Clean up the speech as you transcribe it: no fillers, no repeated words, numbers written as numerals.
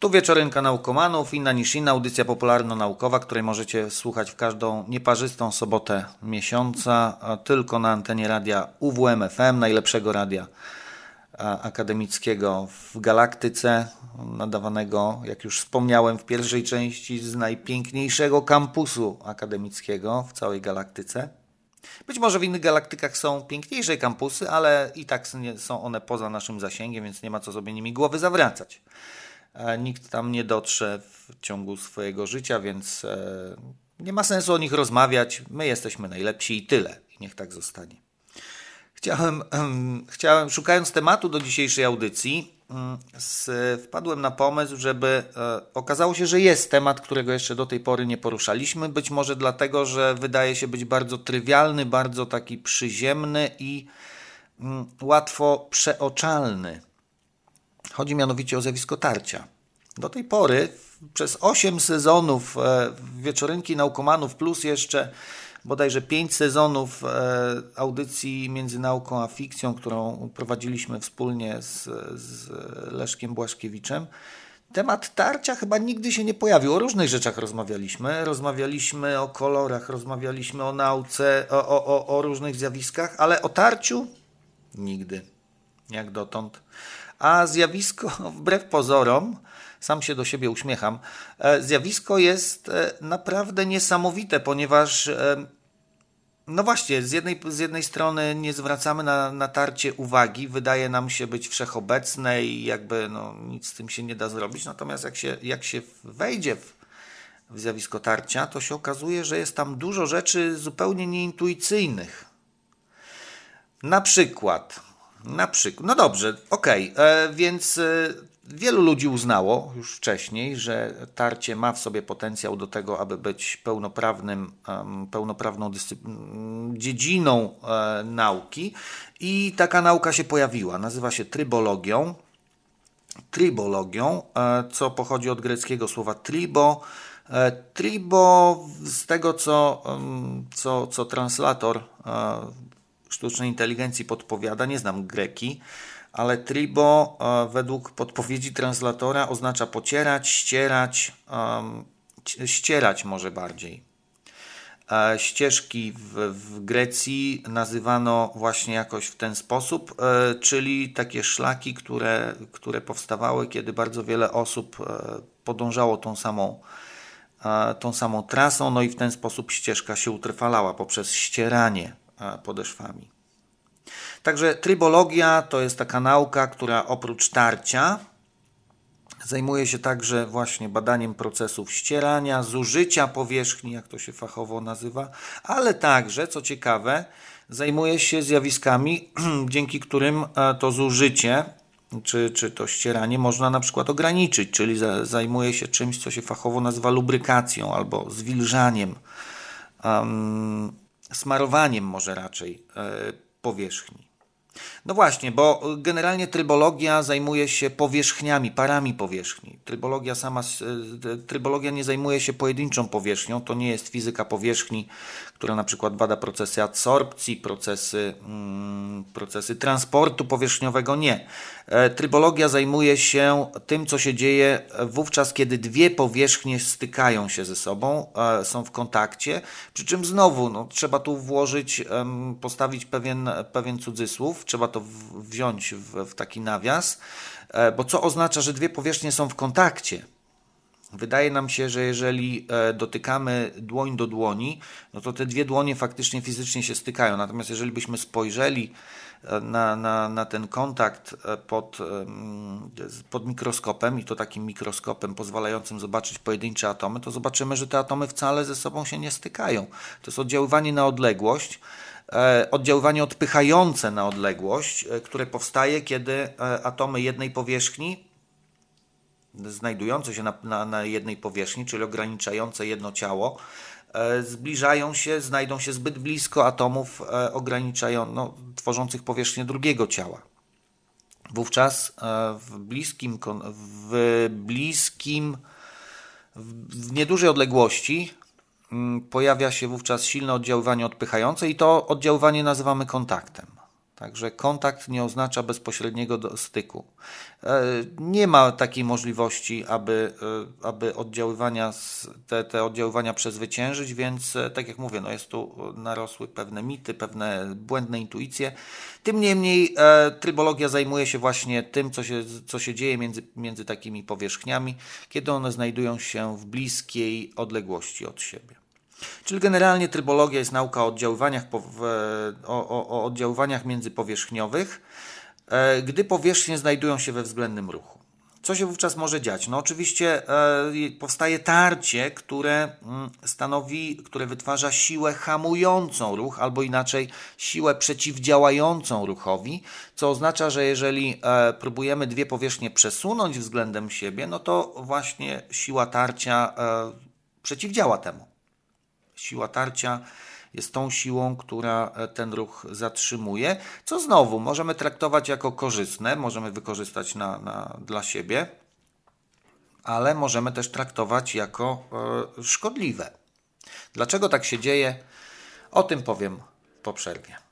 Tu Wieczorynka Naukomanów, inna niż inna, audycja popularno-naukowa, której możecie słuchać w każdą nieparzystą sobotę miesiąca, tylko na antenie radia UWM FM, najlepszego radia akademickiego w galaktyce, nadawanego, jak już wspomniałem w pierwszej części, z najpiękniejszego kampusu akademickiego w całej galaktyce. Być może w innych galaktykach są piękniejsze kampusy, ale i tak są one poza naszym zasięgiem, więc nie ma co sobie nimi głowy zawracać. Nikt tam nie dotrze w ciągu swojego życia, więc nie ma sensu o nich rozmawiać. My jesteśmy najlepsi i tyle. I niech tak zostanie. Szukając tematu do dzisiejszej audycji, wpadłem na pomysł, żeby okazało się, że jest temat, którego jeszcze do tej pory nie poruszaliśmy. Być może dlatego, że wydaje się być bardzo trywialny, bardzo taki przyziemny i łatwo przeoczalny. Chodzi mianowicie o zjawisko tarcia. Do tej pory przez 8 sezonów Wieczorynki Naukomanów plus jeszcze bodajże 5 sezonów audycji Między Nauką a Fikcją, którą prowadziliśmy wspólnie z Leszkiem Błaszkiewiczem, temat tarcia chyba nigdy się nie pojawił. O różnych rzeczach rozmawialiśmy. Rozmawialiśmy o kolorach, rozmawialiśmy o nauce, o różnych zjawiskach, ale o tarciu nigdy, jak dotąd. A zjawisko, wbrew pozorom, sam się do siebie uśmiecham, zjawisko jest naprawdę niesamowite, ponieważ no właśnie, z jednej strony nie zwracamy na tarcie uwagi, wydaje nam się być wszechobecne i jakby nic z tym się nie da zrobić, natomiast jak się wejdzie w zjawisko tarcia, to się okazuje, że jest tam dużo rzeczy zupełnie nieintuicyjnych. Na przykład, no dobrze, okej, więc wielu ludzi uznało już wcześniej, że tarcie ma w sobie potencjał do tego, aby być pełnoprawną dziedziną nauki i taka nauka się pojawiła. Nazywa się tribologią, co pochodzi od greckiego słowa tribo. Tribo z tego, co translator sztucznej inteligencji podpowiada, nie znam greki, ale tribo według podpowiedzi translatora oznacza pocierać, ścierać może bardziej. Ścieżki w Grecji nazywano właśnie jakoś w ten sposób, czyli takie szlaki, które powstawały, kiedy bardzo wiele osób podążało tą samą trasą, no i w ten sposób ścieżka się utrwalała poprzez ścieranie podeszwami. Także trybologia to jest taka nauka, która oprócz tarcia zajmuje się także właśnie badaniem procesów ścierania, zużycia powierzchni, jak to się fachowo nazywa, ale także, co ciekawe, zajmuje się zjawiskami, dzięki którym to zużycie czy to ścieranie można na przykład ograniczyć, czyli zajmuje się czymś, co się fachowo nazywa lubrykacją albo zwilżaniem, smarowaniem może raczej powierzchni. No właśnie, bo generalnie trybologia zajmuje się powierzchniami, parami powierzchni. Trybologia nie zajmuje się pojedynczą powierzchnią, to nie jest fizyka powierzchni, która na przykład bada procesy adsorpcji, procesy transportu powierzchniowego, nie. Trybologia zajmuje się tym, co się dzieje wówczas, kiedy dwie powierzchnie stykają się ze sobą, są w kontakcie, przy czym znowu trzeba tu postawić pewien cudzysłów, trzeba to wziąć w taki nawias, bo co oznacza, że dwie powierzchnie są w kontakcie? Wydaje nam się, że jeżeli dotykamy dłoń do dłoni, no to te dwie dłonie faktycznie fizycznie się stykają. Natomiast jeżeli byśmy spojrzeli na ten kontakt pod mikroskopem, i to takim mikroskopem pozwalającym zobaczyć pojedyncze atomy, to zobaczymy, że te atomy wcale ze sobą się nie stykają. To jest oddziaływanie na odległość, oddziaływanie odpychające na odległość, które powstaje, kiedy atomy jednej powierzchni, znajdujące się na jednej powierzchni, czyli ograniczające jedno ciało, zbliżają się, znajdą się zbyt blisko atomów tworzących powierzchnię drugiego ciała. Wówczas w niedużej odległości pojawia się wówczas silne oddziaływanie odpychające i to oddziaływanie nazywamy kontaktem. Także kontakt nie oznacza bezpośredniego styku. Nie ma takiej możliwości, aby te oddziaływania przezwyciężyć, więc tak jak mówię, jest tu narosły pewne mity, pewne błędne intuicje. Tym niemniej trybologia zajmuje się właśnie tym, co się dzieje między takimi powierzchniami, kiedy one znajdują się w bliskiej odległości od siebie. Czyli generalnie trybologia jest nauka o oddziaływaniach międzypowierzchniowych, gdy powierzchnie znajdują się we względnym ruchu. Co się wówczas może dziać? Oczywiście powstaje tarcie, które wytwarza siłę hamującą ruch, albo inaczej siłę przeciwdziałającą ruchowi, co oznacza, że jeżeli próbujemy dwie powierzchnie przesunąć względem siebie, to właśnie siła tarcia przeciwdziała temu. Siła tarcia jest tą siłą, która ten ruch zatrzymuje, co znowu możemy traktować jako korzystne, możemy wykorzystać dla siebie, ale możemy też traktować jako szkodliwe. Dlaczego tak się dzieje? O tym powiem po przerwie.